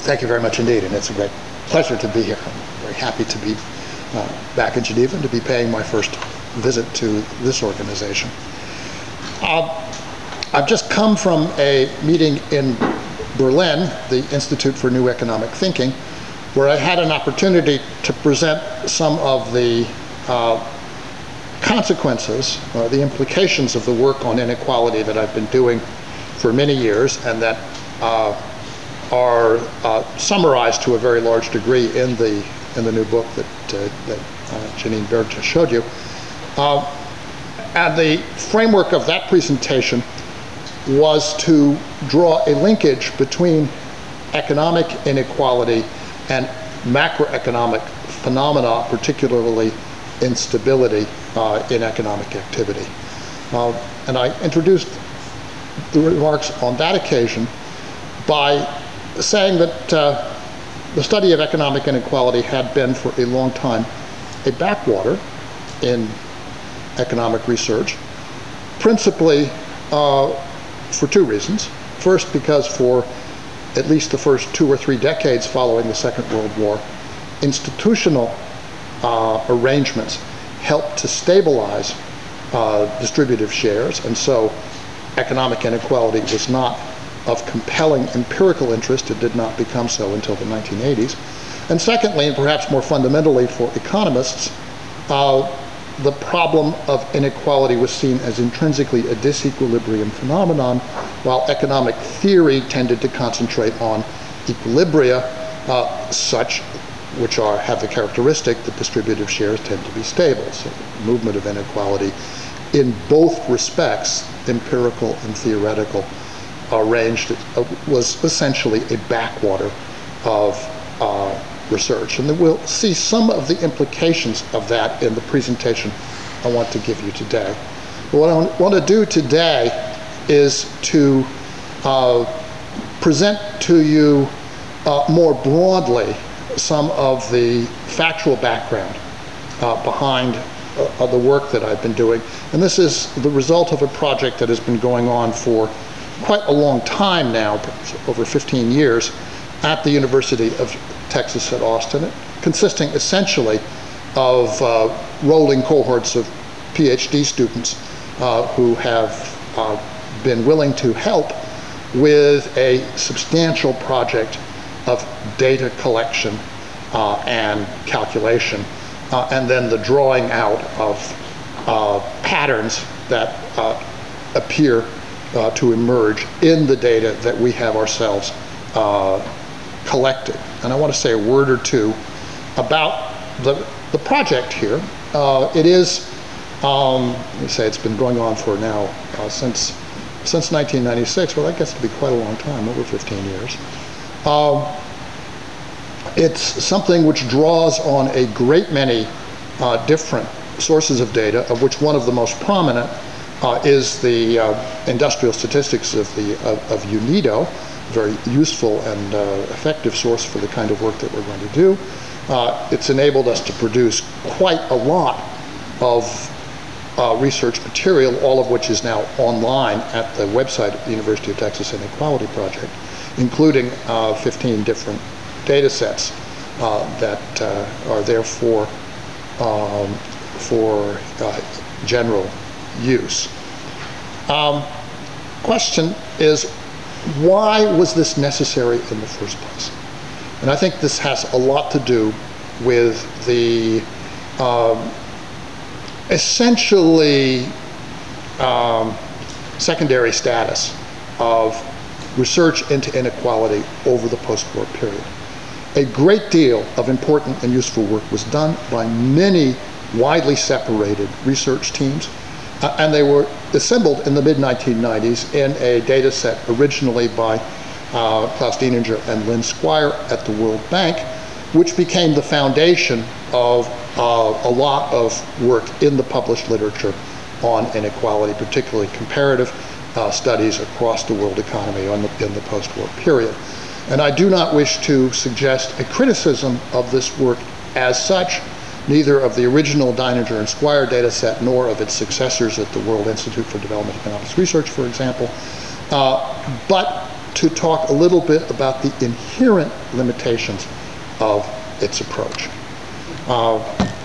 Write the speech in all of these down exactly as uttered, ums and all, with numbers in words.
Thank you very much indeed, and it's a great pleasure to be here. I'm very happy to be uh, back in Geneva and to be paying my first visit to this organization. Uh, I've just come from a meeting in Berlin, the Institute for New Economic Thinking, where I had an opportunity to present some of the uh, consequences, or the implications of the work on inequality that I've been doing for many years, and that uh, are uh, summarized to a very large degree in the in the new book that, uh, that uh, Janine Berg just showed you. Uh, and the framework of that presentation was to draw a linkage between economic inequality and macroeconomic phenomena, particularly instability uh, in economic activity. Uh, and I introduced the remarks on that occasion by saying that uh, the study of economic inequality had been for a long time a backwater in economic research, principally uh, for two reasons. First, because for at least the first two or three decades following the Second World War, institutional uh, arrangements helped to stabilize uh, distributive shares, and so economic inequality was not of compelling empirical interest. It did not become so until the nineteen eighties. And secondly, and perhaps more fundamentally for economists, uh, the problem of inequality was seen as intrinsically a disequilibrium phenomenon, while economic theory tended to concentrate on equilibria, uh, such which are have the characteristic that distributive shares tend to be stable. So the movement of inequality in both respects, empirical and theoretical, arranged uh, was essentially a backwater of uh, research. And then we'll see some of the implications of that in the presentation I want to give you today. But what I want to do today is to uh, present to you uh, more broadly some of the factual background uh, behind uh, the work that I've been doing. And this is the result of a project that has been going on for quite a long time now, over fifteen years, at the University of Texas at Austin, consisting essentially of uh, rolling cohorts of PhD students uh, who have uh, been willing to help with a substantial project of data collection uh, and calculation, uh, and then the drawing out of uh, patterns that uh, appear uh, to emerge in the data that we have ourselves uh, collected. And I want to say a word or two about the, the project here. Uh, it is, um, let me say, it's been going on for now uh, since since nineteen ninety-six. Well, that gets to be quite a long time, over fifteen years. Um, it's something which draws on a great many uh, different sources of data, of which one of the most prominent uh, is the uh, industrial statistics of the of, of UNIDO, very useful and uh, effective source for the kind of work that we're going to do. Uh, it's enabled us to produce quite a lot of uh, research material, all of which is now online at the website of the University of Texas Inequality Project, including uh, fifteen different data sets uh, that uh, are there for, um, for uh, general use. Um, question is, why was this necessary in the first place? And I think this has a lot to do with the um, essentially um, secondary status of research into inequality over the post-war period. A great deal of important and useful work was done by many widely separated research teams, uh, and they were assembled in the mid nineteen nineties in a data set originally by uh, Klaus Dienenger and Lynn Squire at the World Bank, which became the foundation of uh, a lot of work in the published literature on inequality, particularly comparative uh, studies across the world economy on the, in the post-war period. And I do not wish to suggest a criticism of this work as such, neither of the original Dienenger and Squire data set nor of its successors at the World Institute for Development Economics Research, for example, uh, but to talk a little bit about the inherent limitations of its approach. Uh,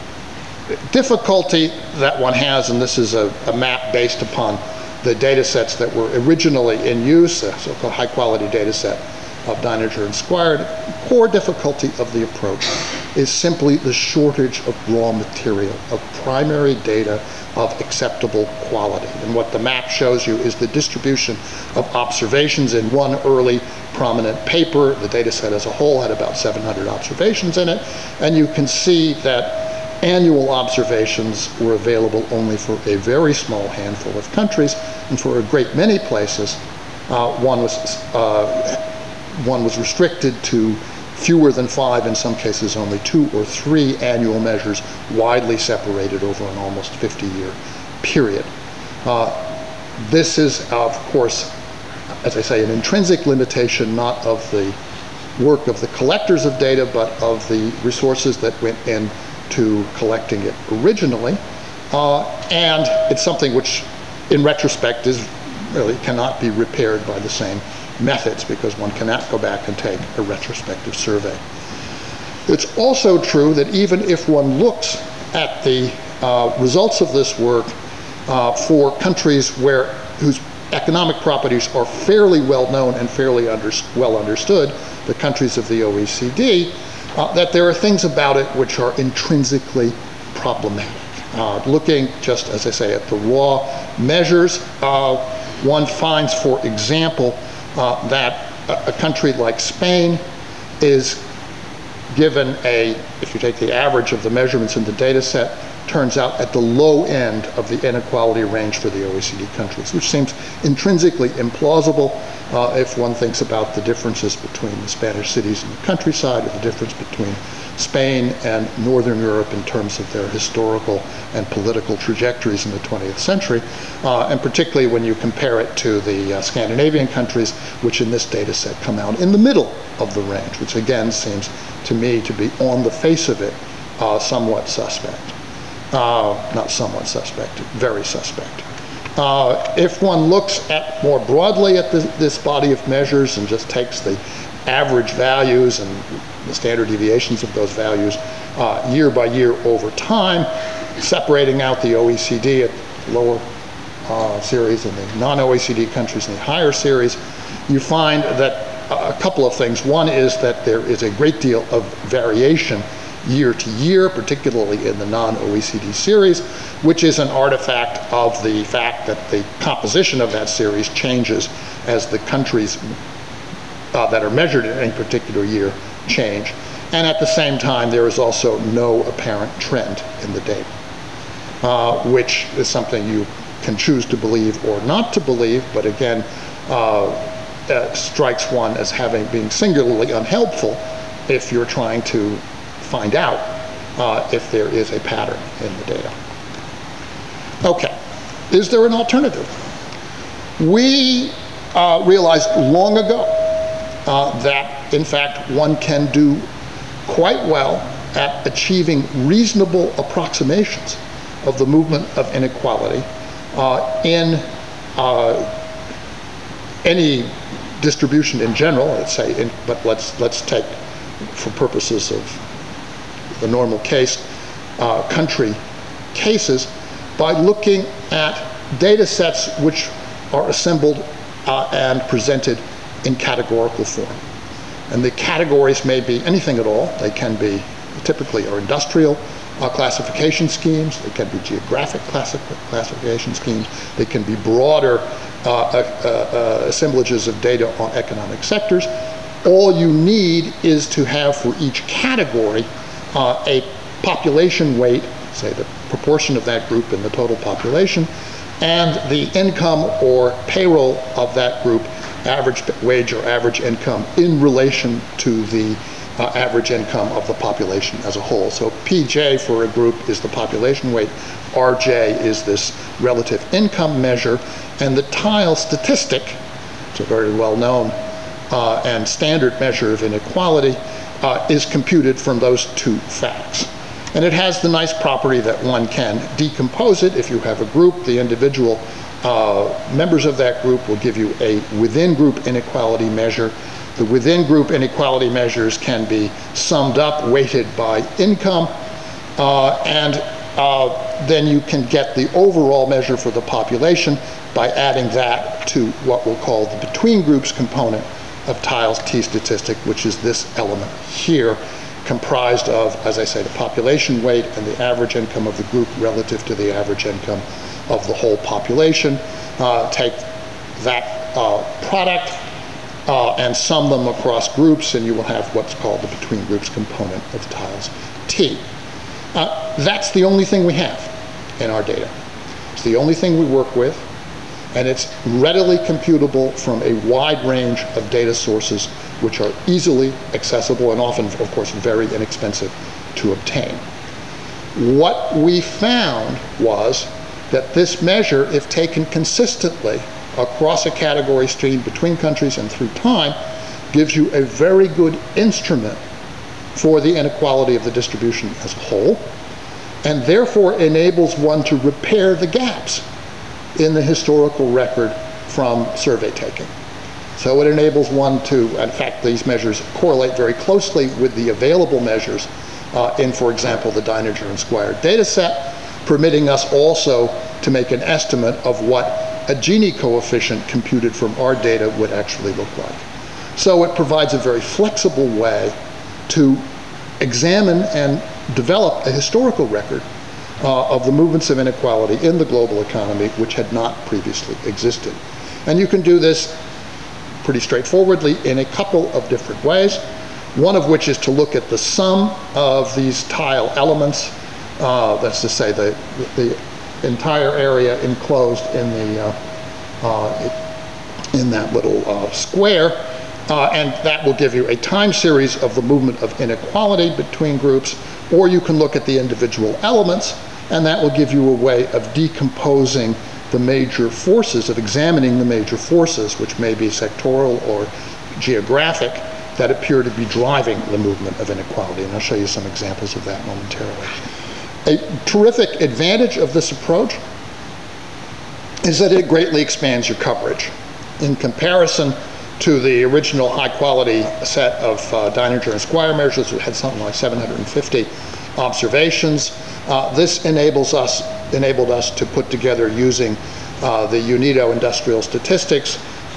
difficulty that one has, and this is a, a map based upon the data sets that were originally in use, a so-called high-quality data set of Deininger and Squire. The core difficulty of the approach is simply the shortage of raw material, of primary data of acceptable quality. And what the map shows you is the distribution of observations in one early prominent paper. The data set as a whole had about seven hundred observations in it, and you can see that annual observations were available only for a very small handful of countries, and for a great many places, uh, one was uh, one was restricted to fewer than five, in some cases only two or three annual measures, widely separated over an almost fifty-year period. Uh, this is, of course, as I say, an intrinsic limitation, not of the work of the collectors of data, but of the resources that went into collecting it originally. Uh, and it's something which, in retrospect, is really cannot be repaired by the same methods, because one cannot go back and take a retrospective survey. It's also true that even if one looks at the uh, results of this work uh, for countries where whose economic properties are fairly well known and fairly under, well understood, the countries of the O E C D, uh, that there are things about it which are intrinsically problematic. Uh, looking just, as I say, at the raw measures, uh, one finds, for example, Uh, that a, a country like Spain is given a, if you take the average of the measurements in the data set, turns out at the low end of the inequality range for the O E C D countries, which seems intrinsically implausible uh, if one thinks about the differences between the Spanish cities and the countryside, or the difference between Spain and Northern Europe in terms of their historical and political trajectories in the twentieth century, uh, and particularly when you compare it to the uh, Scandinavian countries, which in this data set come out in the middle of the range, which again seems to me to be, on the face of it, uh, somewhat suspect. Uh, not somewhat suspect, very suspect. Uh, if one looks at more broadly at this, this body of measures and just takes the average values and the standard deviations of those values uh, year by year over time, separating out the O E C D at lower uh, series and the non-O E C D countries in the higher series, you find that a couple of things. One is that there is a great deal of variation year to year, particularly in the non-O E C D series, which is an artifact of the fact that the composition of that series changes as the countries uh, that are measured in any particular year change. And at the same time, there is also no apparent trend in the data, uh, which is something you can choose to believe or not to believe, but again, uh, uh, strikes one as having been singularly unhelpful if you're trying to find out uh, if there is a pattern in the data. Okay, is there an alternative? We uh, realized long ago uh, that, in fact, one can do quite well at achieving reasonable approximations of the movement of inequality uh, in uh, any distribution in general, let's say, in, but let's, let's take, for purposes of the normal case, uh, country cases, by looking at data sets which are assembled uh, and presented in categorical form. And the categories may be anything at all. They can be, typically, are industrial uh, classification schemes. They can be geographic classi classification schemes. They can be broader uh, uh, uh, assemblages of data on economic sectors. All you need is to have for each category uh, a population weight, say the proportion of that group in the total population, and the income or payroll of that group, average wage or average income, in relation to the uh, average income of the population as a whole. So P J for a group is the population weight, R J is this relative income measure, and the tile statistic, it's a very well-known uh, and standard measure of inequality, uh, is computed from those two facts. And it has the nice property that one can decompose it. If you have a group, the individual Uh, members of that group will give you a within-group inequality measure. The within-group inequality measures can be summed up, weighted by income, uh, and uh, then you can get the overall measure for the population by adding that to what we'll call the between groups component of Theil's T statistic, which is this element here, comprised of, as I say, the population weight and the average income of the group relative to the average income of the whole population. Uh, take that uh, product uh, and sum them across groups, and you will have what's called the between groups component of Theil's T. Uh, that's the only thing we have in our data. It's the only thing we work with, and it's readily computable from a wide range of data sources which are easily accessible and often, of course, very inexpensive to obtain. What we found was that this measure, if taken consistently across a category stream between countries and through time, gives you a very good instrument for the inequality of the distribution as a whole, and therefore enables one to repair the gaps in the historical record from survey taking. So it enables one to, in fact, these measures correlate very closely with the available measures uh, in, for example, the Deininger and Squire data set, permitting us also to make an estimate of what a Gini coefficient computed from our data would actually look like. So it provides a very flexible way to examine and develop a historical record uh, of the movements of inequality in the global economy, which had not previously existed. And you can do this pretty straightforwardly in a couple of different ways, one of which is to look at the sum of these Theil elements, uh, that's to say the, the entire area enclosed in, the, uh, uh, in that little uh, square. Uh, and that will give you a time series of the movement of inequality between groups, or you can look at the individual elements, and that will give you a way of decomposing the major forces, of examining the major forces, which may be sectoral or geographic, that appear to be driving the movement of inequality. And I'll show you some examples of that momentarily. A terrific advantage of this approach is that it greatly expands your coverage. In comparison to the original high-quality set of uh, Deininger and Squire measures, which had something like seven hundred fifty observations, uh, this enables us, enabled us to put together, using uh, the UNIDO industrial statistics,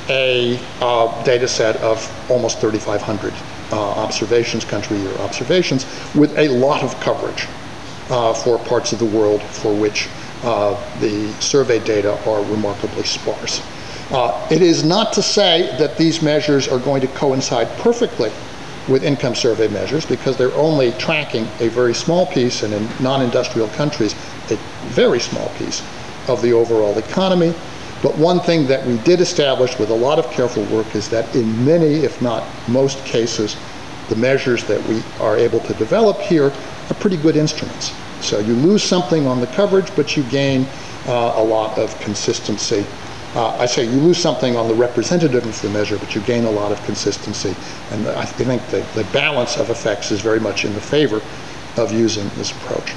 a uh, data set of almost thirty-five hundred uh, observations, country year observations, with a lot of coverage uh, for parts of the world for which uh, the survey data are remarkably sparse. Uh, it is not to say that these measures are going to coincide perfectly with income survey measures, because they're only tracking a very small piece, and in non-industrial countries, a very small piece of the overall economy. But one thing that we did establish with a lot of careful work is that in many, if not most cases, the measures that we are able to develop here are pretty good instruments. So you lose something on the coverage, but you gain uh, a lot of consistency. Uh, I say you lose something on the representativeness of the measure, but you gain a lot of consistency. And I think the, the balance of effects is very much in the favor of using this approach.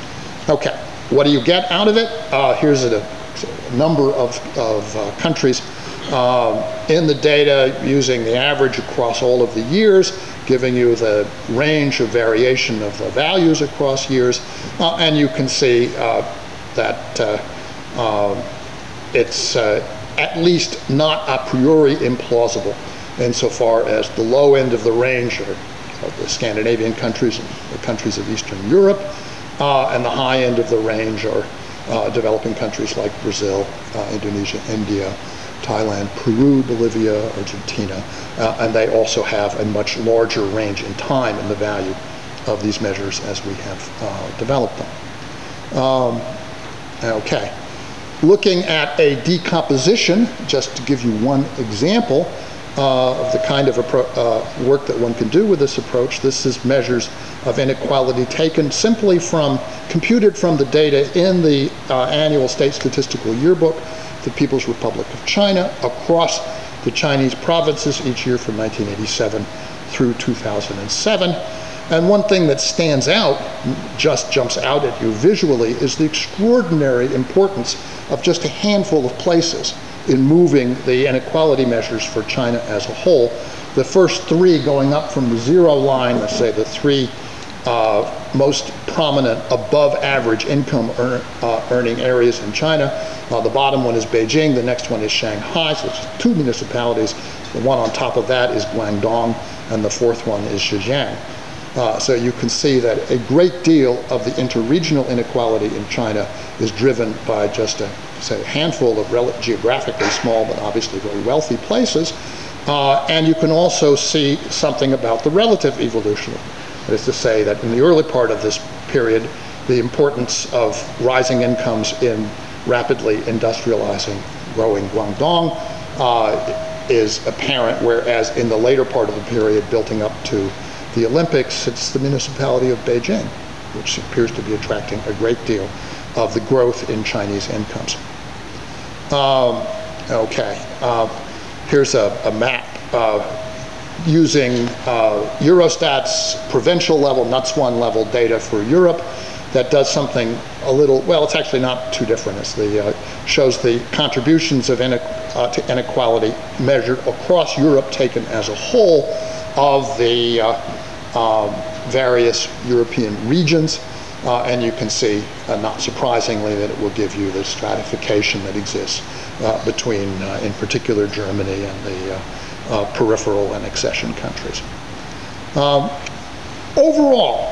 Okay, what do you get out of it? Uh, here's a, a number of, of uh, countries um, in the data, using the average across all of the years, giving you the range of variation of the values across years. Uh, and you can see uh, that uh, uh, it's uh, at least not a priori implausible insofar as the low end of the range are of the Scandinavian countries and the countries of Eastern Europe, uh, and the high end of the range are uh, developing countries like Brazil, uh, Indonesia, India, Thailand, Peru, Bolivia, Argentina, uh, and they also have a much larger range in time in the value of these measures as we have uh, developed them. Um, okay. Looking at a decomposition, just to give you one example uh, of the kind of uh, work that one can do with this approach, this is measures of inequality taken simply from, computed from the data in the uh, annual State Statistical Yearbook, the People's Republic of China, across the Chinese provinces each year from nineteen eighty-seven through two thousand seven. And one thing that stands out, just jumps out at you visually, is the extraordinary importance of just a handful of places in moving the inequality measures for China as a whole. The first three going up from the zero line, let's say the three uh, most prominent above average income earn, uh, earning areas in China. Uh, the bottom one is Beijing, the next one is Shanghai, so it's two municipalities. The one on top of that is Guangdong, and the fourth one is Zhejiang. Uh, so you can see that a great deal of the interregional inequality in China is driven by just a, say, a handful of rel- geographically small but obviously very wealthy places. Uh, and you can also see something about the relative evolution. That is to say that in the early part of this period, the importance of rising incomes in rapidly industrializing, growing Guangdong uh, is apparent, whereas in the later part of the period, building up to the Olympics, it's the municipality of Beijing, which appears to be attracting a great deal of the growth in Chinese incomes. Um, okay, uh, here's a, a map uh, using uh, Eurostat's provincial level, N U T S one level data for Europe that does something a little, well, it's actually not too different. It's the, uh, shows the contributions of ine uh, to inequality measured across Europe taken as a whole of the uh, um, various European regions. Uh, and you can see, uh, not surprisingly, that it will give you the stratification that exists uh, between, uh, in particular, Germany and the uh, uh, peripheral and accession countries. Um, overall,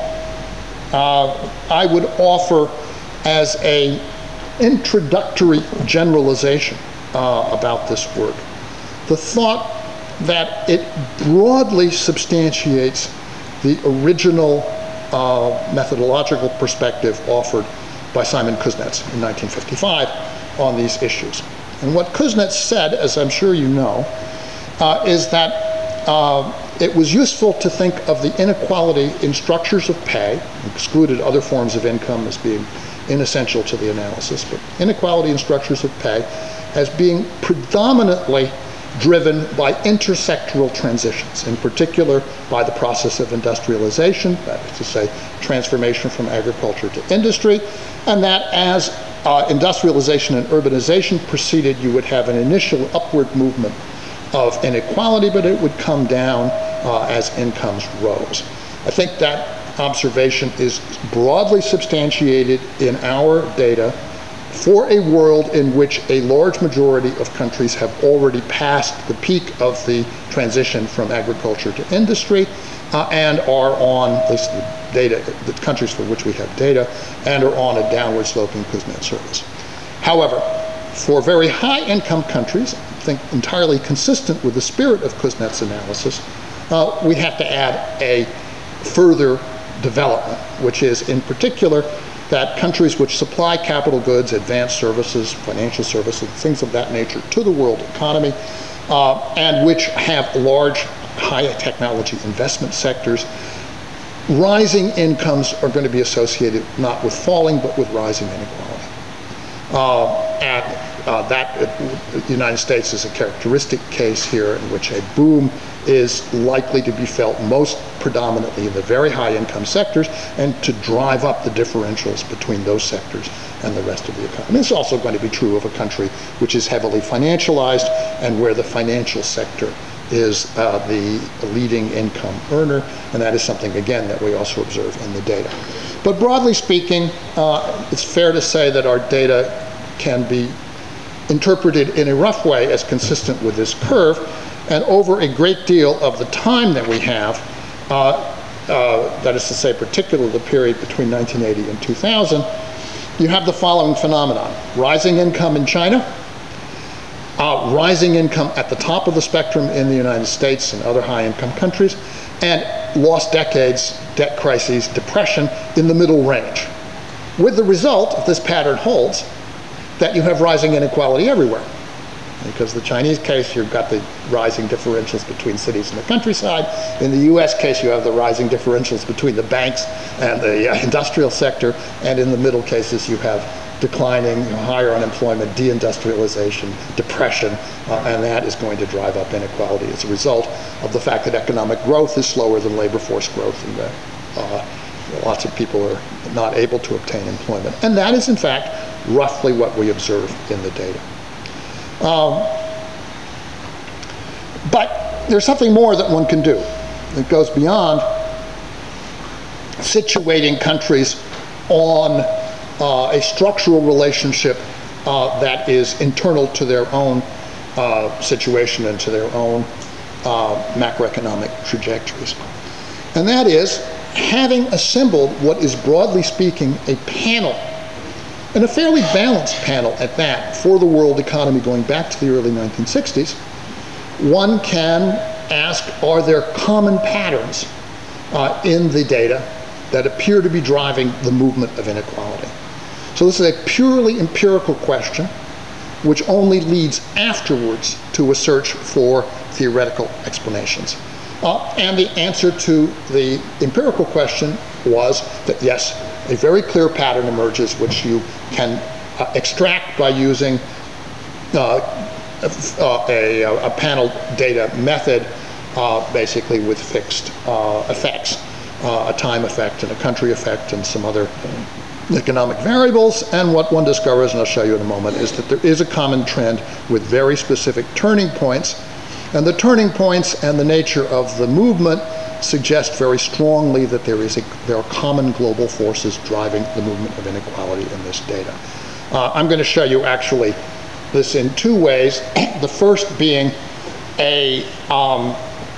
uh, I would offer as an introductory generalization uh, about this work the thought that it broadly substantiates the original uh, methodological perspective offered by Simon Kuznets in nineteen fifty-five on these issues. And what Kuznets said, as I'm sure you know, uh, is that uh, it was useful to think of the inequality in structures of pay, excluded other forms of income as being inessential to the analysis, but inequality in structures of pay as being predominantly driven by intersectoral transitions, in particular by the process of industrialization, that is to say, transformation from agriculture to industry, and that as uh, industrialization and urbanization proceeded, you would have an initial upward movement of inequality, but it would come down uh, as incomes rose. I think that observation is broadly substantiated in our data for a world in which a large majority of countries have already passed the peak of the transition from agriculture to industry uh, and are on, at least the data, the countries for which we have data, and are on a downward sloping Kuznets surface. However, for very high income countries, I think entirely consistent with the spirit of Kuznets' analysis, uh, we have to add a further development, which is in particular that countries which supply capital goods, advanced services, financial services, things of that nature to the world economy, uh, and which have large, high technology investment sectors, rising incomes are going to be associated not with falling, but with rising inequality. Uh, and uh, that, uh, the United States is a characteristic case here in which a boom is likely to be felt most predominantly in the very high income sectors and to drive up the differentials between those sectors and the rest of the economy. It's also going to be true of a country which is heavily financialized and where the financial sector is uh, the leading income earner, and that is something, again, that we also observe in the data. But broadly speaking, uh, it's fair to say that our data can be interpreted in a rough way as consistent with this curve, and over a great deal of the time that we have, uh, uh, that is to say, particularly the period between nineteen eighty and two thousand, you have the following phenomenon. Rising income in China, uh, rising income at the top of the spectrum in the United States and other high-income countries, and lost decades, debt crises, depression in the middle range. With the result, if this pattern holds, that you have rising inequality everywhere. Because the Chinese case, you've got the rising differentials between cities and the countryside. In the U S case, you have the rising differentials between the banks and the uh, industrial sector. And in the middle cases, you have declining, you know, higher unemployment, deindustrialization, depression, uh, and that is going to drive up inequality as a result of the fact that economic growth is slower than labor force growth in the uh, lots of people are not able to obtain employment. And that is, in fact, roughly what we observe in the data. Um, but there's something more that one can do. It goes beyond situating countries on uh, a structural relationship uh, that is internal to their own uh, situation and to their own uh, macroeconomic trajectories. And that is having assembled what is, broadly speaking, a panel, and a fairly balanced panel at that, for the world economy going back to the early nineteen sixties, one can ask, are there common patterns uh, in the data that appear to be driving the movement of inequality? So this is a purely empirical question, which only leads afterwards to a search for theoretical explanations. Uh, and the answer to the empirical question was that yes, a very clear pattern emerges, which you can uh, extract by using uh, uh, a, a panel data method, uh, basically with fixed uh, effects, uh, a time effect and a country effect and some other economic variables. And what one discovers, and I'll show you in a moment, is that there is a common trend with very specific turning points. And the turning points and the nature of the movement suggest very strongly that there is a, there are common global forces driving the movement of inequality in this data. Uh, I'm going to show you actually this in two ways. The first being a, um,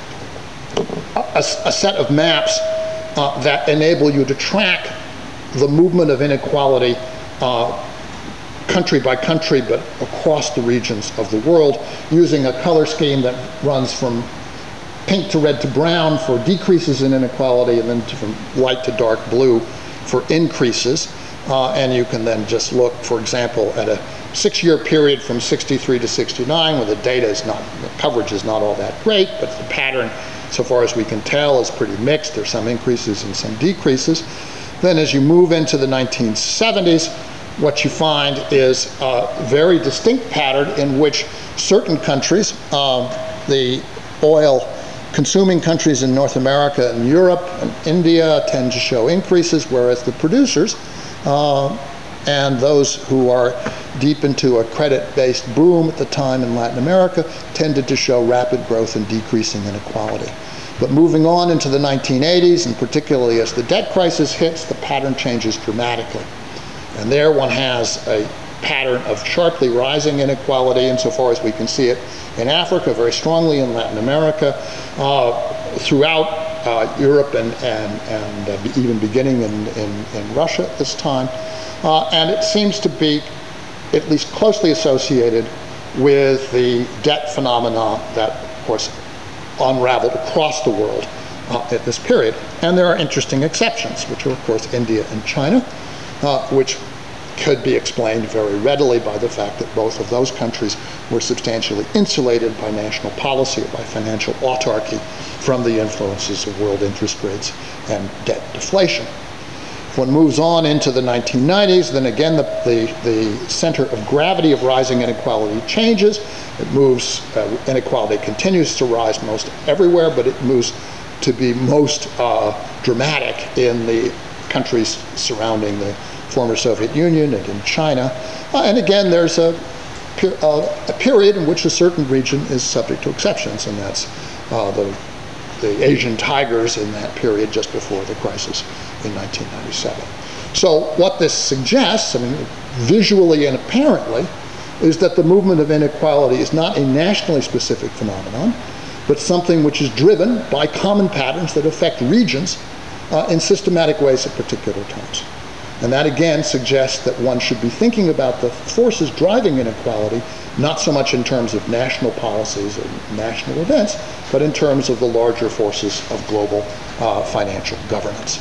a, a set of maps uh, that enable you to track the movement of inequality uh, country by country, but across the regions of the world, using a color scheme that runs from pink to red to brown for decreases in inequality, and then to, from light to dark blue for increases. Uh, and you can then just look, for example, at a six-year period from sixty-three to sixty-nine, where the data is not, the coverage is not all that great, but the pattern, so far as we can tell, is pretty mixed. There's some increases and some decreases. Then as you move into the nineteen seventies, what you find is a very distinct pattern in which certain countries, um, the oil consuming countries in North America and Europe and India, tend to show increases, whereas the producers uh, and those who are deep into a credit-based boom at the time in Latin America tended to show rapid growth and decreasing inequality. But moving on into the nineteen eighties, and particularly as the debt crisis hits, the pattern changes dramatically. And there one has a pattern of sharply rising inequality, insofar as we can see it in Africa, very strongly in Latin America, uh, throughout uh, Europe, and, and, and uh, even beginning in, in, in Russia at this time. Uh, and it seems to be at least closely associated with the debt phenomena that, of course, unraveled across the world uh, at this period. And there are interesting exceptions, which are, of course, India and China, Uh, which could be explained very readily by the fact that both of those countries were substantially insulated by national policy or by financial autarky from the influences of world interest rates and debt deflation. If one moves on into the nineteen nineties, then again the, the, the center of gravity of rising inequality changes. It moves, uh, inequality continues to rise most everywhere, but it moves to be most uh, dramatic in the countries surrounding the former Soviet Union and in China. Uh, and again, there's a, per, uh, a period in which a certain region is subject to exceptions, and that's uh, the, the Asian tigers in that period just before the crisis in nineteen ninety-seven. So what this suggests, I mean, visually and apparently, is that the movement of inequality is not a nationally specific phenomenon, but something which is driven by common patterns that affect regions Uh, in systematic ways at particular times. And that again suggests that one should be thinking about the forces driving inequality, not so much in terms of national policies or national events, but in terms of the larger forces of global uh, financial governance.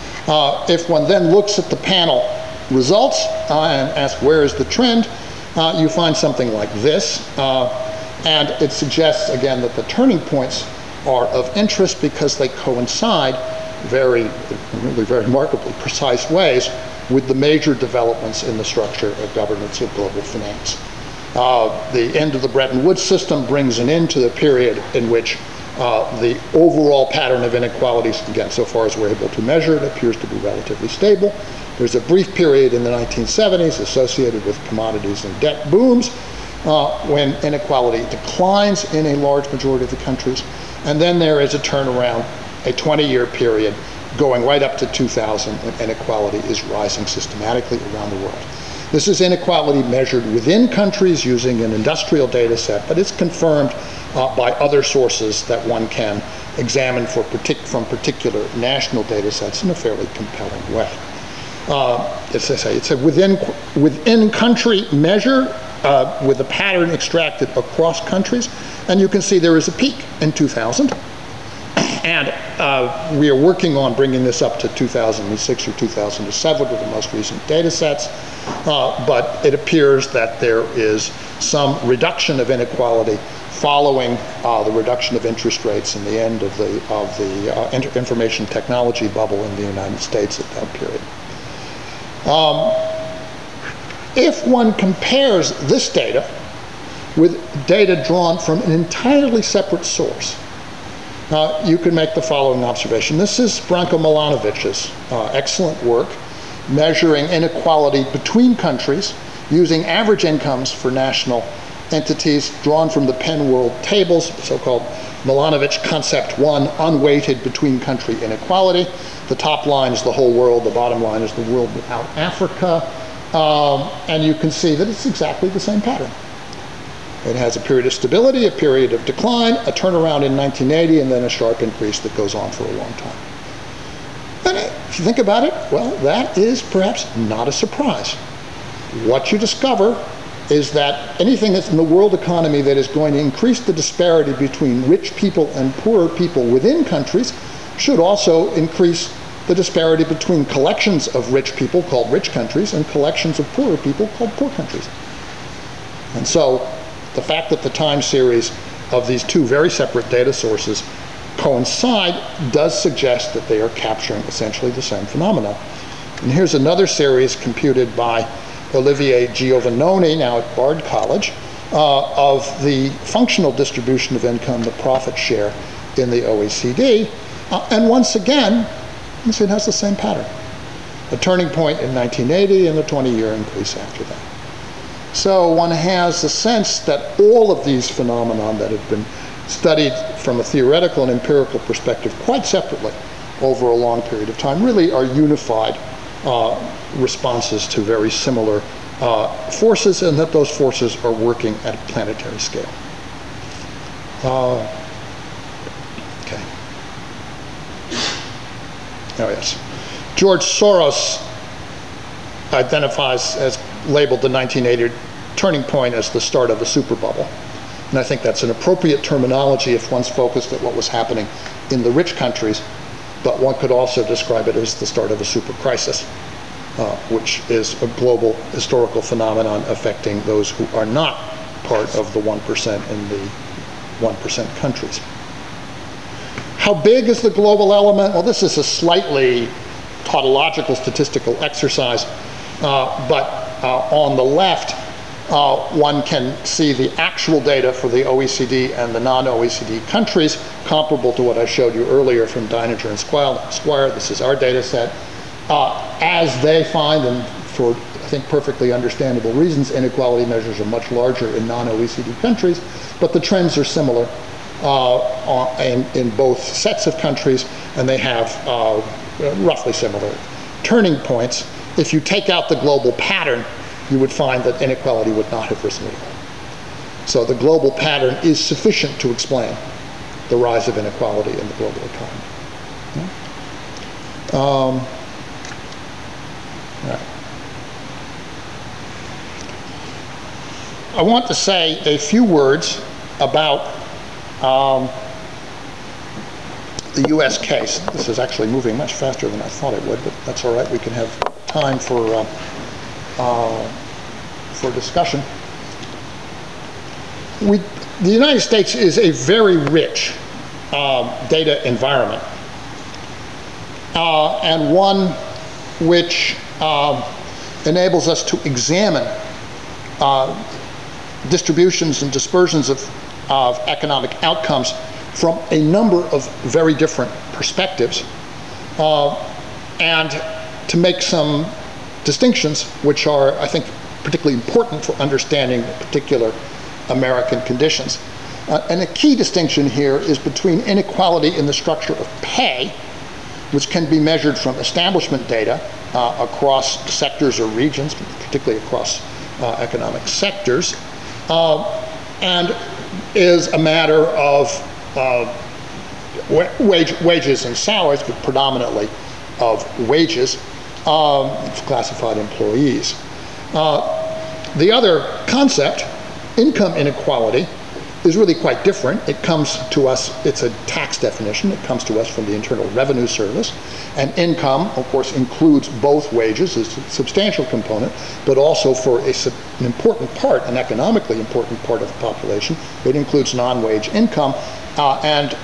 Uh, if one then looks at the panel results uh, and asks where is the trend, uh, you find something like this. Uh, and it suggests again that the turning points are of interest because they coincide very, really very remarkably precise ways with the major developments in the structure of governance of global finance. Uh, the end of the Bretton Woods system brings an end to the period in which Uh, the overall pattern of inequalities, again, so far as we're able to measure it, appears to be relatively stable. There's a brief period in the nineteen seventies associated with commodities and debt booms uh, when inequality declines in a large majority of the countries. And then there is a turnaround, a twenty-year period going right up to two thousand, when inequality is rising systematically around the world. This is inequality measured within countries using an industrial data set, but it's confirmed uh, by other sources that one can examine for partic from particular national data sets in a fairly compelling way. Uh, as I say, it's a within, within country measure uh, with a pattern extracted across countries, and you can see there is a peak in two thousand. And uh, we are working on bringing this up to two thousand six or two thousand seven with the most recent data sets. Uh, but it appears that there is some reduction of inequality following uh, the reduction of interest rates and the end of the, of the uh, information technology bubble in the United States at that period. Um, if one compares this data with data drawn from an entirely separate source, Uh, you can make the following observation. This is Branko Milanovic's uh, excellent work measuring inequality between countries using average incomes for national entities drawn from the Penn World Tables, so-called Milanovic Concept one, unweighted between country inequality. The top line is the whole world, the bottom line is the world without Africa, um, and you can see that it's exactly the same pattern. It has a period of stability, a period of decline, a turnaround in nineteen eighty, and then a sharp increase that goes on for a long time. And if you think about it, well, that is perhaps not a surprise. What you discover is that anything that's in the world economy that is going to increase the disparity between rich people and poorer people within countries should also increase the disparity between collections of rich people called rich countries and collections of poorer people called poor countries. And so the fact that the time series of these two very separate data sources coincide does suggest that they are capturing essentially the same phenomena. And here's another series computed by Olivier Giovannoni, now at Bard College, uh, of the functional distribution of income, the profit share in the O E C D. Uh, and once again, it has the same pattern. A turning point in nineteen eighty and a twenty-year increase after that. So one has the sense that all of these phenomena that have been studied from a theoretical and empirical perspective quite separately over a long period of time really are unified uh, responses to very similar uh, forces, and that those forces are working at a planetary scale. Uh, okay. Oh yes. George Soros identifies as labeled the nineteen eighty turning point as the start of a super bubble. And I think that's an appropriate terminology if one's focused at what was happening in the rich countries, but one could also describe it as the start of a super crisis, uh, which is a global historical phenomenon affecting those who are not part of the one percent in the one percent countries. How big is the global element? Well, this is a slightly tautological statistical exercise, uh, but uh, on the left, Uh, one can see the actual data for the O E C D and the non-O E C D countries, comparable to what I showed you earlier from Deininger and Squire. This is our data set. Uh, as they find, and for I think perfectly understandable reasons, inequality measures are much larger in non-O E C D countries, but the trends are similar uh, in, in both sets of countries, and they have uh, roughly similar turning points. If you take out the global pattern, you would find that inequality would not have risen at all. So the global pattern is sufficient to explain the rise of inequality in the global economy. Um, right. I want to say a few words about um, the U S case. This is actually moving much faster than I thought it would, but that's all right. We can have time for uh, Uh, for discussion. We, the United States is a very rich uh, data environment, uh, and one which uh, enables us to examine uh, distributions and dispersions of, of economic outcomes from a number of very different perspectives, uh, and to make some distinctions which are, I think, particularly important for understanding particular American conditions. Uh, and a key distinction here is between inequality in the structure of pay, which can be measured from establishment data uh, across sectors or regions, particularly across uh, economic sectors, uh, and is a matter of uh, wage, wages and salaries, but predominantly of wages, um, classified employees. Uh, the other concept, income inequality, is really quite different. It comes to us, it's a tax definition, it comes to us from the Internal Revenue Service. And income, of course, includes both wages, as a substantial component, but also for a, an important part, an economically important part of the population, it includes non-wage income, uh, and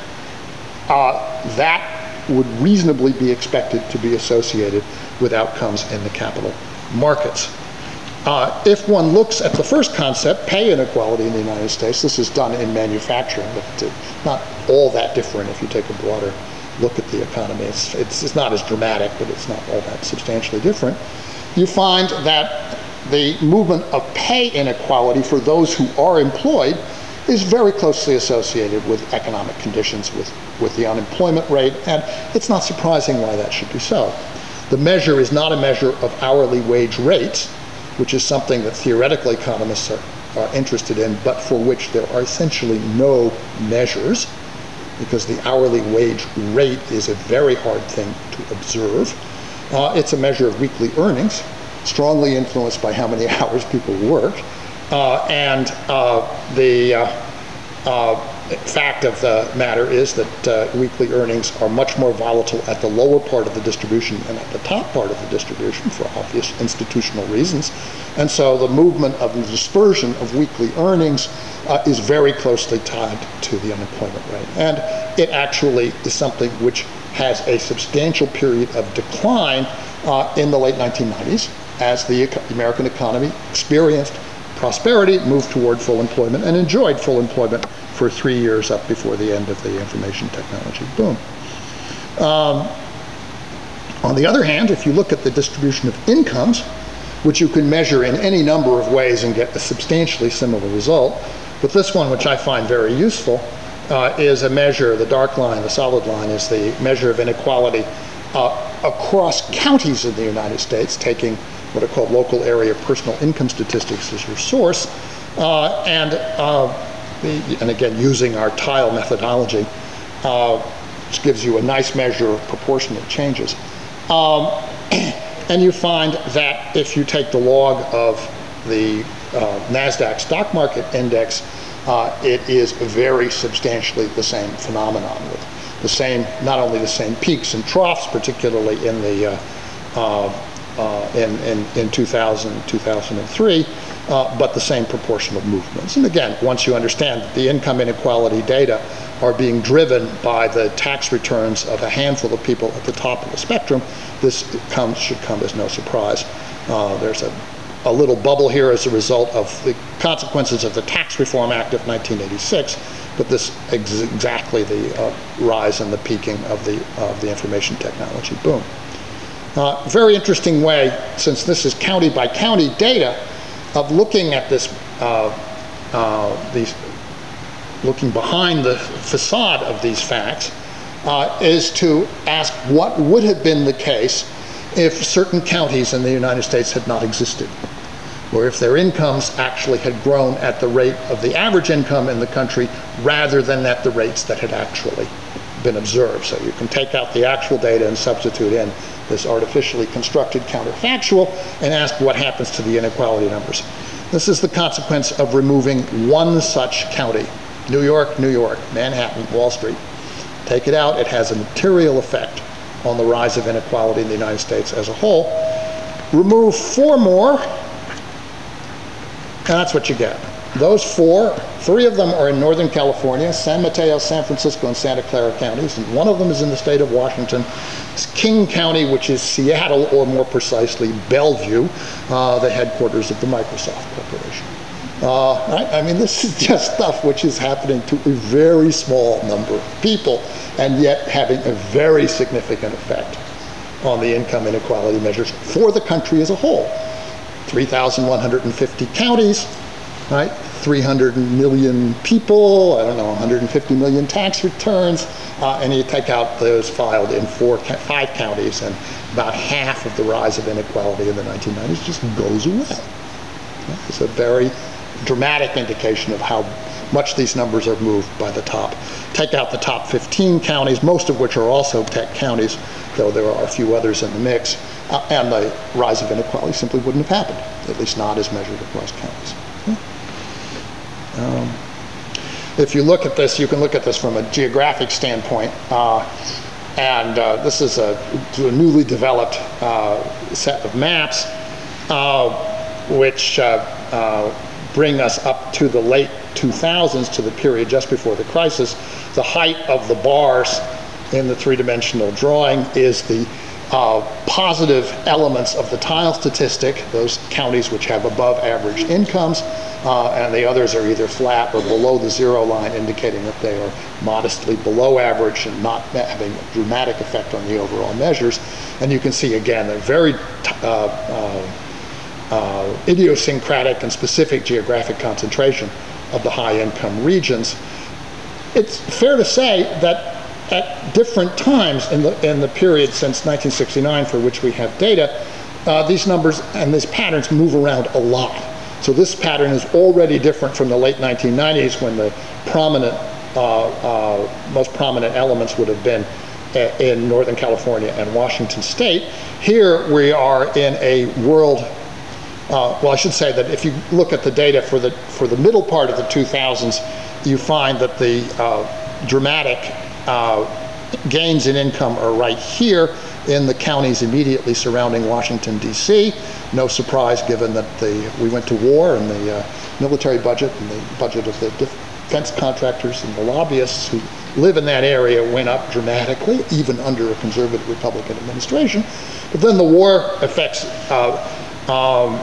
uh, that would reasonably be expected to be associated with outcomes in the capital markets. Uh, if one looks at the first concept, pay inequality in the United States, this is done in manufacturing, but not all that different if you take a broader look at the economy. It's, it's, it's not as dramatic, but it's not all that substantially different. You find that the movement of pay inequality for those who are employed is very closely associated with economic conditions, with, with the unemployment rate, and it's not surprising why that should be so. The measure is not a measure of hourly wage rates, which is something that theoretical economists are, are interested in, but for which there are essentially no measures, because the hourly wage rate is a very hard thing to observe. Uh, it's a measure of weekly earnings, strongly influenced by how many hours people work. Uh, and uh, the uh, uh, fact of the matter is that uh, weekly earnings are much more volatile at the lower part of the distribution than at the top part of the distribution for obvious institutional reasons. And so the movement of the dispersion of weekly earnings uh, is very closely tied to the unemployment rate. And it actually is something which has a substantial period of decline uh, in the late nineteen nineties as the American economy experienced prosperity, moved toward full employment, and enjoyed full employment for three years up before the end of the information technology boom. Um, on the other hand, if you look at the distribution of incomes, which you can measure in any number of ways and get a substantially similar result, but this one, which I find very useful, uh, is a measure, the dark line, the solid line, is the measure of inequality uh, across counties in the United States, taking what are called local area personal income statistics as your source, uh, and uh, the, and again using our tile methodology, uh, which gives you a nice measure of proportionate changes. Um, and you find that if you take the log of the uh, NASDAQ stock market index, uh, it is very substantially the same phenomenon, with the same, not only the same peaks and troughs, particularly in the uh, uh, Uh, in, in, in two thousand, two thousand three, uh, but the same proportional movements. And again, once you understand that the income inequality data are being driven by the tax returns of a handful of people at the top of the spectrum, this comes, should come as no surprise. Uh, there's a, a little bubble here as a result of the consequences of the Tax Reform Act of nineteen eighty-six, but this is exactly the uh, rise and the peaking of the, of the information technology boom. Uh, very interesting way, since this is county by county data, of looking at this, uh, uh, these, looking behind the facade of these facts, uh, is to ask what would have been the case if certain counties in the United States had not existed, or if their incomes actually had grown at the rate of the average income in the country rather than at the rates that had actually been observed. So you can take out the actual data and substitute in this artificially constructed counterfactual and ask what happens to the inequality numbers. This is the consequence of removing one such county, New York, New York, Manhattan, Wall Street. Take it out, it has a material effect on the rise of inequality in the United States as a whole. Remove four more, and that's what you get. Those four, three of them are in Northern California, San Mateo, San Francisco, and Santa Clara counties, and one of them is in the state of Washington. It's King County, which is Seattle, or more precisely, Bellevue, uh, the headquarters of the Microsoft Corporation. Uh, I, I mean, this is just stuff which is happening to a very small number of people, and yet having a very significant effect on the income inequality measures for the country as a whole. three thousand one hundred fifty counties, right? three hundred million people, I don't know, one hundred fifty million tax returns, uh, and you take out those filed in four, five counties, and about half of the rise of inequality in the nineteen nineties just goes away. It's a very dramatic indication of how much these numbers are moved by the top. Take out the top fifteen counties, most of which are also tech counties, though there are a few others in the mix, uh, and the rise of inequality simply wouldn't have happened, at least not as measured across counties. Um, if you look at this, you can look at this from a geographic standpoint, uh, and uh, this is a, a newly developed uh, set of maps, uh, which uh, uh, bring us up to the late two thousands, to the period just before the crisis. The height of the bars in the three-dimensional drawing is the uh, positive elements of the tile statistic, those counties which have above average incomes, uh, and the others are either flat or below the zero line, indicating that they are modestly below average and not having a dramatic effect on the overall measures. And you can see again a very uh, uh, Uh, idiosyncratic and specific geographic concentration of the high-income regions. It's fair to say that at different times in the, in the period since nineteen sixty-nine for which we have data, uh, these numbers and these patterns move around a lot. So this pattern is already different from the late nineteen nineties, when the prominent, uh, uh, most prominent elements would have been in Northern California and Washington State. Here we are in a world Uh, well, I should say that if you look at the data for the for the middle part of the two thousands, you find that the uh, dramatic uh, gains in income are right here in the counties immediately surrounding Washington, D C. No surprise, given that the we went to war, and the uh, military budget and the budget of the defense contractors and the lobbyists who live in that area went up dramatically, even under a conservative Republican administration. But then the war effects. Uh, um,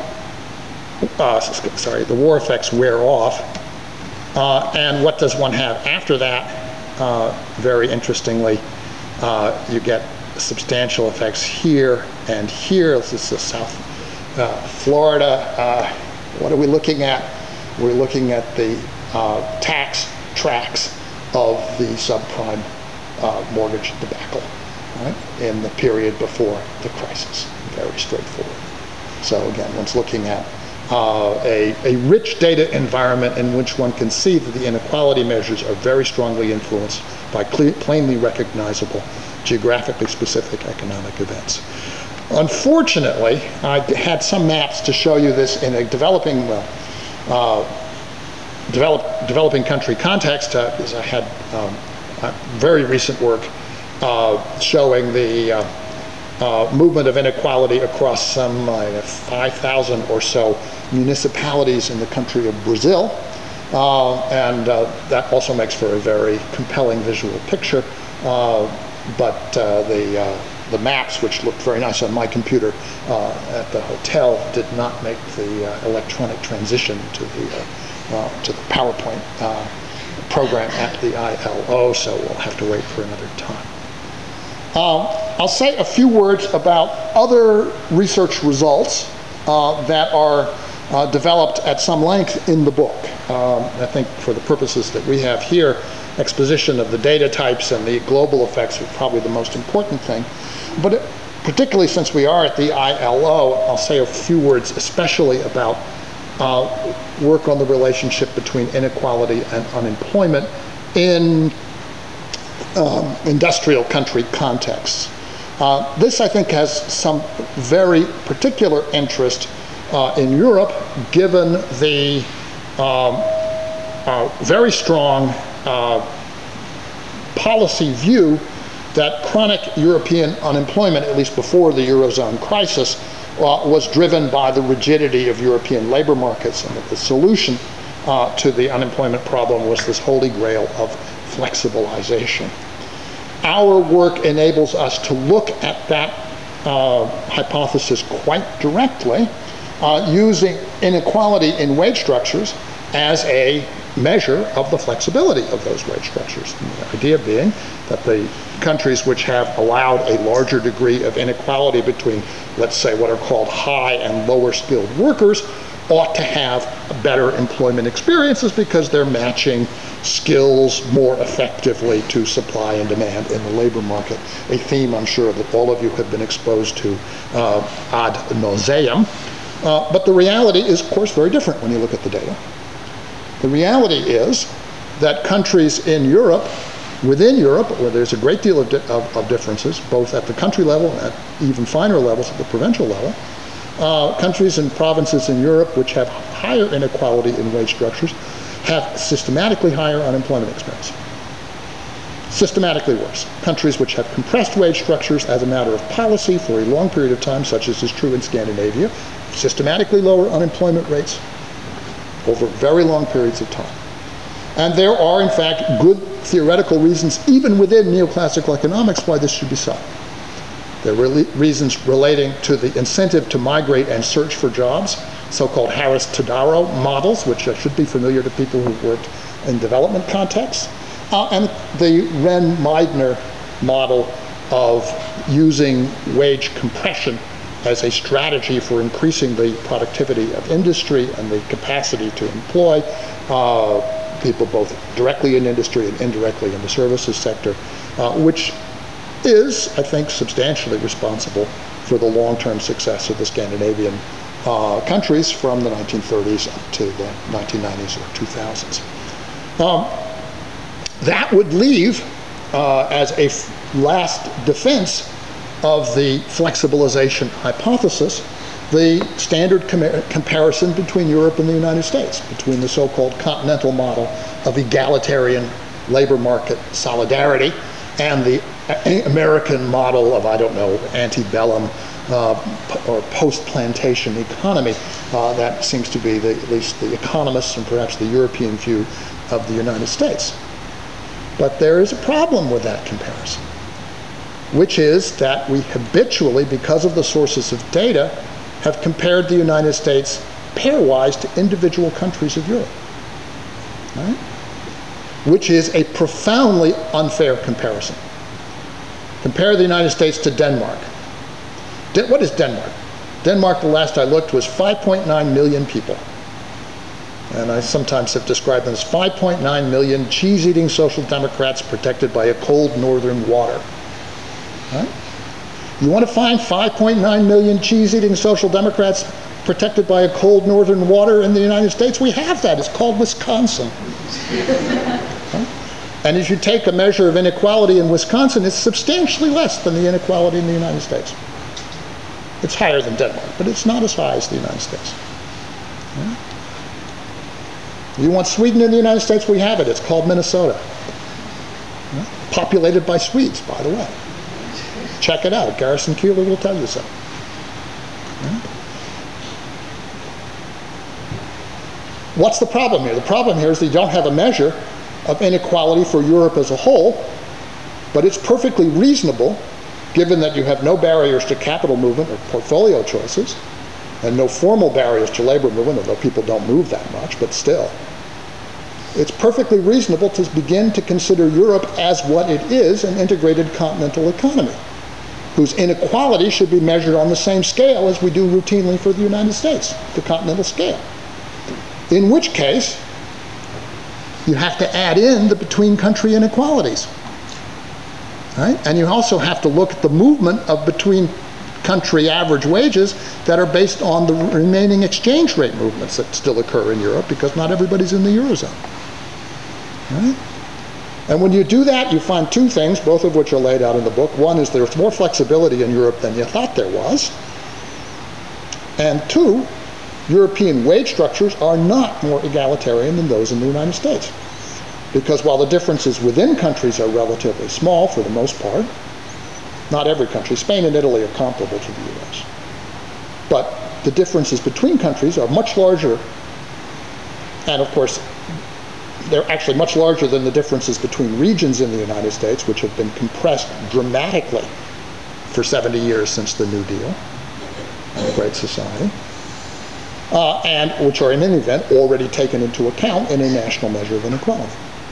Uh, sorry, the war effects wear off. Uh, and what does one have after that? Uh, very interestingly, uh, you get substantial effects here and here. This is the South uh, Florida. Uh, what are we looking at? We're looking at the uh, tax tracks of the subprime uh, mortgage debacle, right, in the period before the crisis. Very straightforward. So again, one's looking at Uh, a, a rich data environment in which one can see that the inequality measures are very strongly influenced by clear, plainly recognizable, geographically specific economic events. Unfortunately, I had some maps to show you this in a developing, well, uh, develop, developing country context, uh, because I had um, very recent work uh, showing the uh, Uh, movement of inequality across some uh, five thousand or so municipalities in the country of Brazil. Uh, and uh, that also makes for a very compelling visual picture. Uh, but uh, the, uh, the maps, which looked very nice on my computer uh, at the hotel, did not make the uh, electronic transition to the, uh, uh, to the PowerPoint uh, program at the I L O, so we'll have to wait for another time. Um, I'll say a few words about other research results uh, that are uh, developed at some length in the book. Um, I think for the purposes that we have here, exposition of the data types and the global effects are probably the most important thing. But it, particularly since we are at the I L O, I'll say a few words especially about uh, work on the relationship between inequality and unemployment in Um, industrial country contexts. Uh, this, I think, has some very particular interest uh, in Europe, given the um, uh, very strong uh, policy view that chronic European unemployment, at least before the Eurozone crisis, uh, was driven by the rigidity of European labor markets, and that the solution uh, to the unemployment problem was this holy grail of flexibilization. Our work enables us to look at that uh, hypothesis quite directly, uh, using inequality in wage structures as a measure of the flexibility of those wage structures. And the idea being that the countries which have allowed a larger degree of inequality between, let's say, what are called high and lower skilled workers ought to have better employment experiences because they're matching skills more effectively to supply and demand in the labor market, a theme I'm sure that all of you have been exposed to uh, ad nauseam. Uh, but the reality is, of course, very different when you look at the data. The reality is that countries in Europe, within Europe, where there's a great deal of, di of, of differences, both at the country level and at even finer levels at the provincial level, uh, countries and provinces in Europe which have higher inequality in wage structures have systematically higher unemployment experience. Systematically worse. Countries which have compressed wage structures as a matter of policy for a long period of time, such as is true in Scandinavia, systematically lower unemployment rates over very long periods of time. And there are, in fact, good theoretical reasons, even within neoclassical economics, why this should be so. There are re reasons relating to the incentive to migrate and search for jobs, so-called Harris-Tadaro models, which should be familiar to people who've worked in development contexts, uh, and the Wren-Meidner model of using wage compression as a strategy for increasing the productivity of industry and the capacity to employ uh, people both directly in industry and indirectly in the services sector, uh, which is, I think, substantially responsible for the long-term success of the Scandinavian uh, countries from the nineteen thirties up to the nineteen nineties or two thousands. Um, that would leave, uh, as a f last defense of the flexibilization hypothesis, the standard com comparison between Europe and the United States, between the so-called continental model of egalitarian labor market solidarity and the American model of, I don't know, antebellum uh, or post-plantation economy. Uh, that seems to be the, at least the economists and perhaps the European view of the United States. But there is a problem with that comparison, which is that we habitually, because of the sources of data, have compared the United States pairwise to individual countries of Europe, right? Which is a profoundly unfair comparison. Compare the United States to Denmark. De what is Denmark? Denmark, the last I looked, was five point nine million people. And I sometimes have described them as five point nine million cheese-eating social democrats protected by a cold northern water. Right? You want to find five point nine million cheese-eating social democrats protected by a cold northern water in the United States? We have that. It's called Wisconsin. Right? And as you take a measure of inequality in Wisconsin, it's substantially less than the inequality in the United States. It's higher than Denmark, but it's not as high as the United States. Right? You want Sweden in the United States? We have it. It's called Minnesota. Right? Populated by Swedes, by the way. Check it out. Garrison Keillor will tell you so. Right? What's the problem here? The problem here is that you don't have a measure of inequality for Europe as a whole, but it's perfectly reasonable, given that you have no barriers to capital movement or portfolio choices, and no formal barriers to labor movement, although people don't move that much, but still. It's perfectly reasonable to begin to consider Europe as what it is, an integrated continental economy, whose inequality should be measured on the same scale as we do routinely for the United States, the continental scale. In which case, you have to add in the between-country inequalities. Right? And you also have to look at the movement of between-country average wages that are based on the remaining exchange rate movements that still occur in Europe, because not everybody's in the Eurozone. Right? And when you do that, you find two things, both of which are laid out in the book. One is there's more flexibility in Europe than you thought there was. And two, European wage structures are not more egalitarian than those in the United States. Because while the differences within countries are relatively small for the most part, not every country, Spain and Italy are comparable to the U S. But the differences between countries are much larger, and of course, they're actually much larger than the differences between regions in the United States, which have been compressed dramatically for seventy years since the New Deal and the Great Society. uh, and which are in any event already taken into account in a national measure of inequality.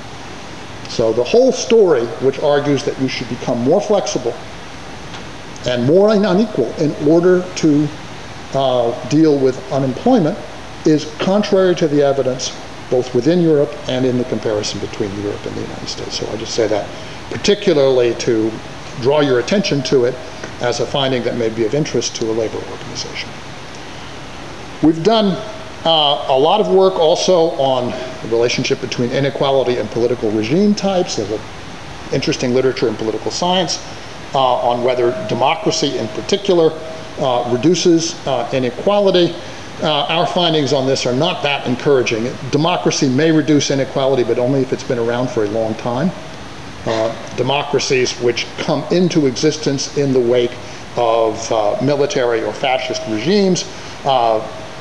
So the whole story, which argues that you should become more flexible and more unequal in order to uh, deal with unemployment, is contrary to the evidence both within Europe and in the comparison between Europe and the United States. So I just say that particularly to draw your attention to it as a finding that may be of interest to a labor organization. We've done uh, a lot of work also on the relationship between inequality and political regime types. There's an interesting literature in political science uh, on whether democracy in particular uh, reduces uh, inequality. Uh, our findings on this are not that encouraging. Democracy may reduce inequality, but only if it's been around for a long time. Uh, democracies which come into existence in the wake of uh, military or fascist regimes uh,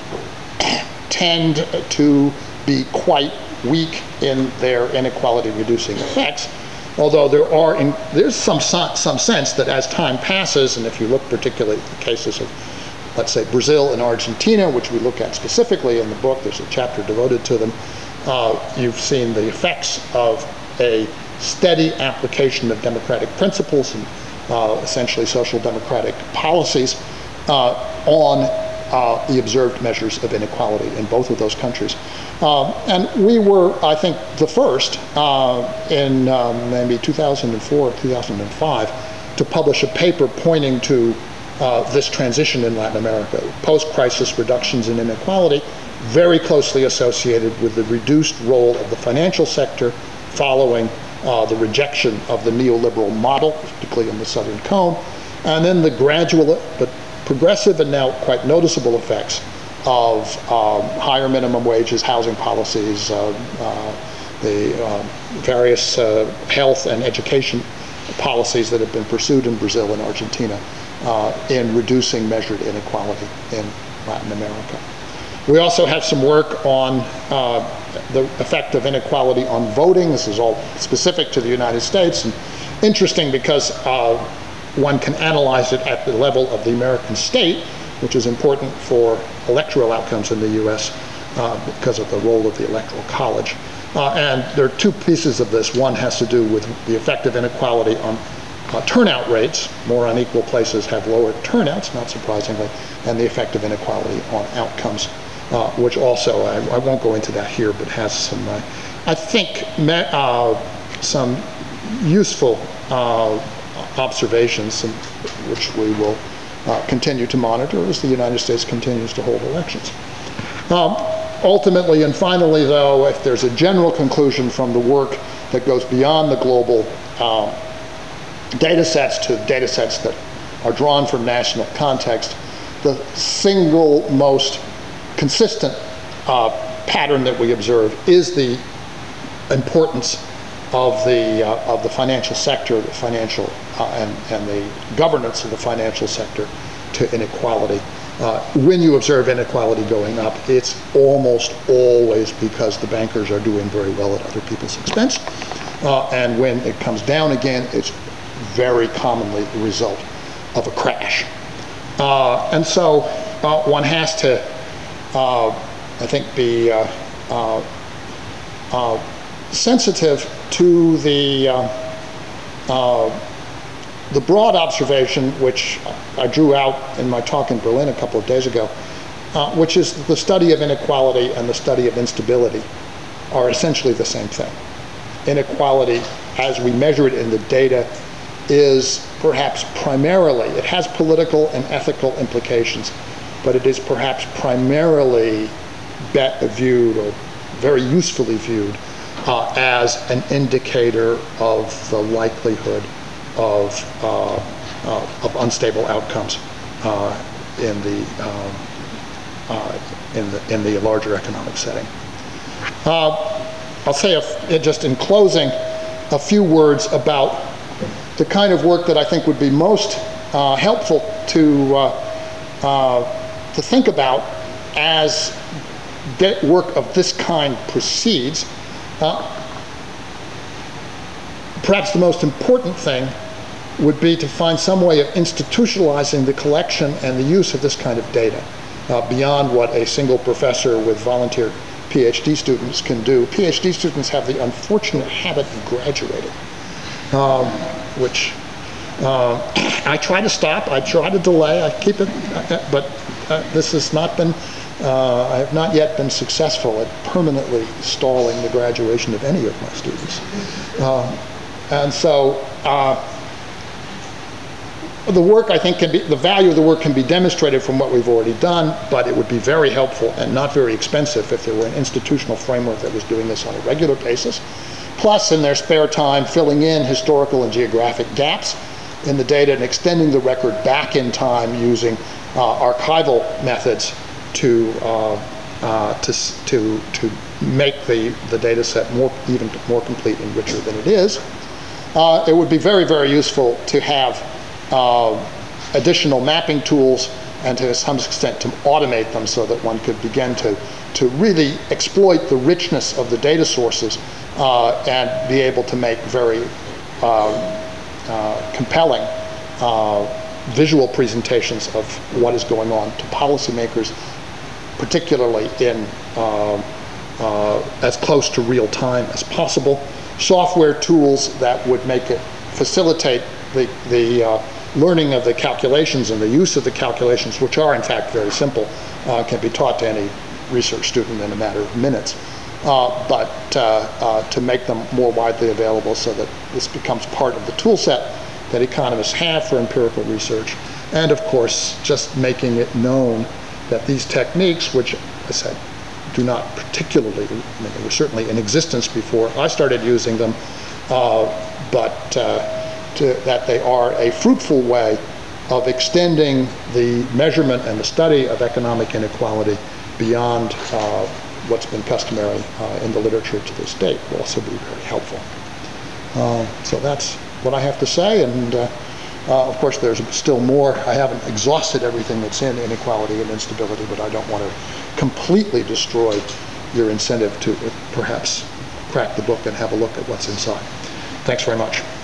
tend to be quite weak in their inequality reducing effects. Although there are, in, there's some, some sense that as time passes, and if you look particularly at the cases of, let's say, Brazil and Argentina, which we look at specifically in the book, there's a chapter devoted to them, uh, you've seen the effects of a steady application of democratic principles and uh, essentially social democratic policies uh, on uh, the observed measures of inequality in both of those countries. Uh, and we were, I think, the first uh, in um, maybe two thousand four, two thousand five to publish a paper pointing to uh, this transition in Latin America, post-crisis reductions in inequality, very closely associated with the reduced role of the financial sector following Uh, the rejection of the neoliberal model, particularly in the Southern Cone, and then the gradual but progressive and now quite noticeable effects of um, higher minimum wages, housing policies, uh, uh, the uh, various uh, health and education policies that have been pursued in Brazil and Argentina uh, in reducing measured inequality in Latin America. We also have some work on uh, the effect of inequality on voting. This is all specific to the United States, and interesting because uh, one can analyze it at the level of the American state, which is important for electoral outcomes in the U S uh, because of the role of the Electoral College. Uh, and there are two pieces of this. One has to do with the effect of inequality on uh, turnout rates. More unequal places have lower turnouts, not surprisingly, and the effect of inequality on outcomes. Uh, which also, I, I won't go into that here, but has some, uh, I think, me, uh, some useful uh, observations, and which we will uh, continue to monitor as the United States continues to hold elections. Um, ultimately and finally, though, if there's a general conclusion from the work that goes beyond the global uh, data sets to data sets that are drawn from national context, the single most consistent uh, pattern that we observe is the importance of the uh, of the financial sector, the financial uh, and and the governance of the financial sector to inequality. Uh, when you observe inequality going up, it's almost always because the bankers are doing very well at other people's expense, uh, and when it comes down again, it's very commonly the result of a crash. Uh, and so uh, one has to. Uh, I think be uh, uh, uh, sensitive to the uh, uh, the broad observation, which I drew out in my talk in Berlin a couple of days ago, uh, which is the study of inequality and the study of instability are essentially the same thing. Inequality, as we measure it in the data, is perhaps primarily, it has political and ethical implications, but it is perhaps primarily bet viewed, or very usefully viewed, uh, as an indicator of the likelihood of, uh, uh, of unstable outcomes uh, in the um, uh, in the in the larger economic setting. Uh, I'll say, a, just in closing, a few words about the kind of work that I think would be most uh, helpful to. Uh, uh, to think about as work of this kind proceeds. Uh, perhaps the most important thing would be to find some way of institutionalizing the collection and the use of this kind of data. uh, beyond what a single professor with volunteer PhD students can do. PhD students have the unfortunate habit of graduating, um, which uh, I try to stop, I try to delay, I keep it, but uh, this has not been, uh, I have not yet been successful at permanently stalling the graduation of any of my students. Uh, and so, uh, the work, I think, can be, the value of the work can be demonstrated from what we've already done, but it would be very helpful and not very expensive if there were an institutional framework that was doing this on a regular basis. Plus, in their spare time, filling in historical and geographic gaps in the data and extending the record back in time using uh, archival methods to, uh, uh, to, to, to make the, the data set more, even more complete and richer than it is. Uh, it would be very, very useful to have Uh, additional mapping tools and to some extent to automate them so that one could begin to, to really exploit the richness of the data sources uh, and be able to make very uh, uh, compelling uh, visual presentations of what is going on to policymakers, particularly in uh, uh, as close to real time as possible. Software tools that would make it facilitate the, the uh, learning of the calculations and the use of the calculations, which are in fact very simple, uh, can be taught to any research student in a matter of minutes. Uh, but uh, uh, to make them more widely available so that this becomes part of the tool set that economists have for empirical research. And of course, just making it known that these techniques, which I said, do not particularly, I mean, they were certainly in existence before I started using them, uh, but uh, To, that they are a fruitful way of extending the measurement and the study of economic inequality beyond uh, what's been customary uh, in the literature to this date will also be very helpful. Uh, so that's what I have to say, and uh, uh, of course there's still more. I haven't exhausted everything that's in inequality and instability, but I don't want to completely destroy your incentive to uh, perhaps crack the book and have a look at what's inside. Thanks very much.